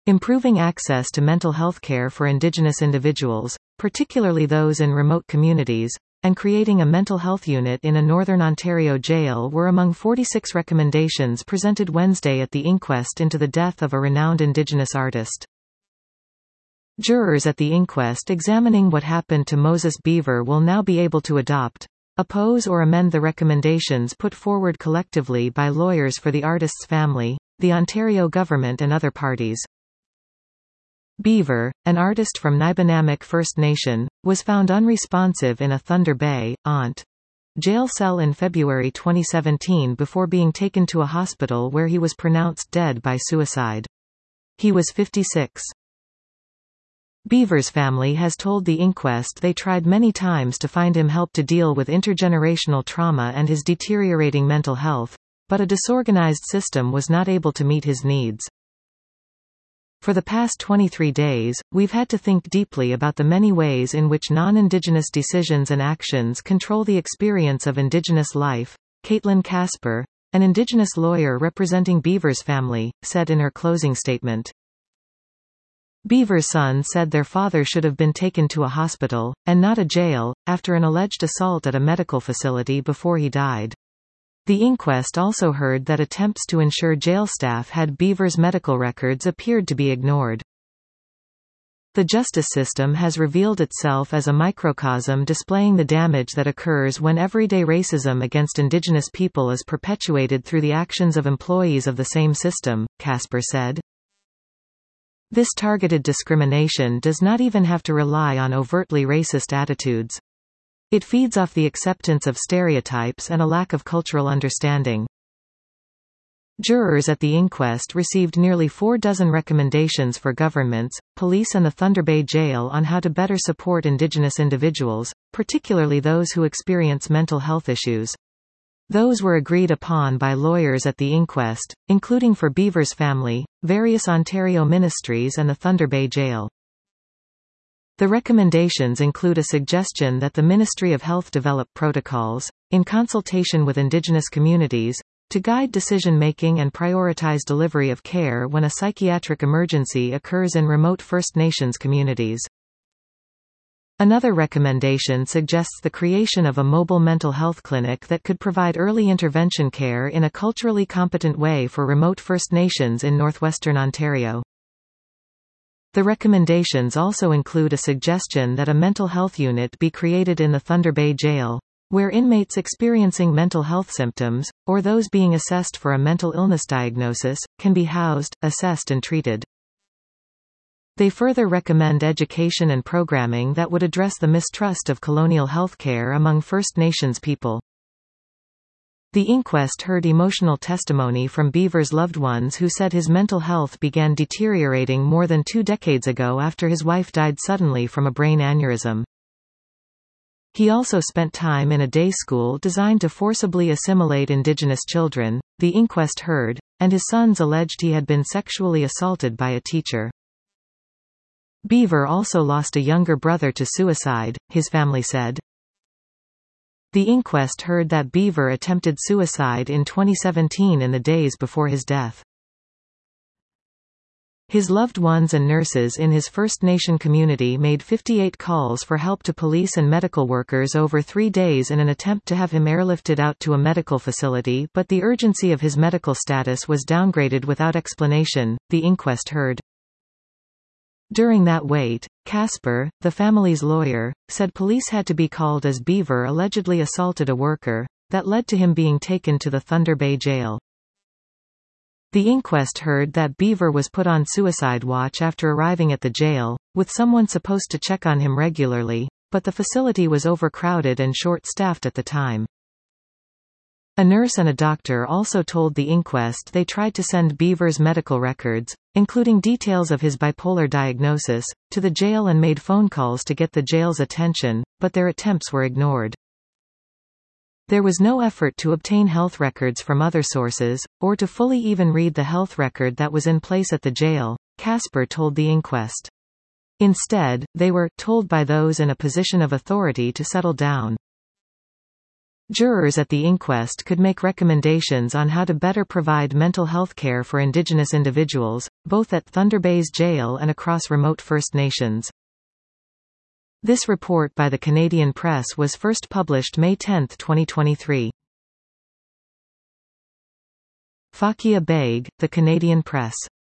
improving access to mental health care for Indigenous individuals, particularly those in remote communities, and creating a mental health unit in a Northern Ontario jail were among 46 recommendations presented Wednesday at the inquest into the death of a renowned Indigenous artist. Jurors at the inquest examining what happened to Moses Beaver will now be able to adopt, oppose or amend the recommendations put forward collectively by lawyers for the artist's family, the Ontario government and other parties. Beaver, an artist from Nibenamik First Nation, was found unresponsive in a Thunder Bay, Ont. jail cell in February 2017 before being taken to a hospital where he was pronounced dead by suicide. He was 56. Beaver's family has told the inquest they tried many times to find him help to deal with intergenerational trauma and his deteriorating mental health, but a disorganized system was not able to meet his needs. For the past 23 days, we've had to think deeply about the many ways in which non-Indigenous decisions and actions control the experience of Indigenous life, Caitlin Casper, an Indigenous lawyer representing Beaver's family, said in her closing statement. Beaver's son said their father should have been taken to a hospital, and not a jail, after an alleged assault at a medical facility before he died. The inquest also heard that attempts to ensure jail staff had Beaver's medical records appeared to be ignored. The justice system has revealed itself as a microcosm displaying the damage that occurs when everyday racism against Indigenous people is perpetuated through the actions of employees of the same system, Casper said. This targeted discrimination does not even have to rely on overtly racist attitudes. It feeds off the acceptance of stereotypes and a lack of cultural understanding. Jurors at the inquest received nearly 24 recommendations for governments, police and the Thunder Bay Jail on how to better support Indigenous individuals, particularly those who experience mental health issues. Those were agreed upon by lawyers at the inquest, including for Beaver's family, various Ontario ministries and the Thunder Bay Jail. The recommendations include a suggestion that the Ministry of Health develop protocols, in consultation with Indigenous communities, to guide decision-making and prioritize delivery of care when a psychiatric emergency occurs in remote First Nations communities. Another recommendation suggests the creation of a mobile mental health clinic that could provide early intervention care in a culturally competent way for remote First Nations in northwestern Ontario. The recommendations also include a suggestion that a mental health unit be created in the Thunder Bay Jail, where inmates experiencing mental health symptoms, or those being assessed for a mental illness diagnosis, can be housed, assessed and treated. They further recommend education and programming that would address the mistrust of colonial healthcare among First Nations people. The inquest heard emotional testimony from Beaver's loved ones who said his mental health began deteriorating more than 2 decades ago after his wife died suddenly from a brain aneurysm. He also spent time in a day school designed to forcibly assimilate Indigenous children, the inquest heard, and his sons alleged he had been sexually assaulted by a teacher. Beaver also lost a younger brother to suicide, his family said. The inquest heard that Beaver attempted suicide in 2017 in the days before his death. His loved ones and nurses in his First Nation community made 58 calls for help to police and medical workers over 3 days in an attempt to have him airlifted out to a medical facility, but the urgency of his medical status was downgraded without explanation, the inquest heard. During that wait, Casper, the family's lawyer, said police had to be called as Beaver allegedly assaulted a worker, that led to him being taken to the Thunder Bay Jail. The inquest heard that Beaver was put on suicide watch after arriving at the jail, with someone supposed to check on him regularly, but the facility was overcrowded and short-staffed at the time. A nurse and a doctor also told the inquest they tried to send Beaver's medical records, including details of his bipolar diagnosis, to the jail and made phone calls to get the jail's attention, but their attempts were ignored. There was no effort to obtain health records from other sources, or to fully even read the health record that was in place at the jail, Casper told the inquest. Instead, they were told by those in a position of authority to settle down. Jurors at the inquest could make recommendations on how to better provide mental health care for Indigenous individuals, both at Thunder Bay's jail and across remote First Nations. This report by the Canadian Press was first published May 10, 2023. Fakia Baig, The Canadian Press.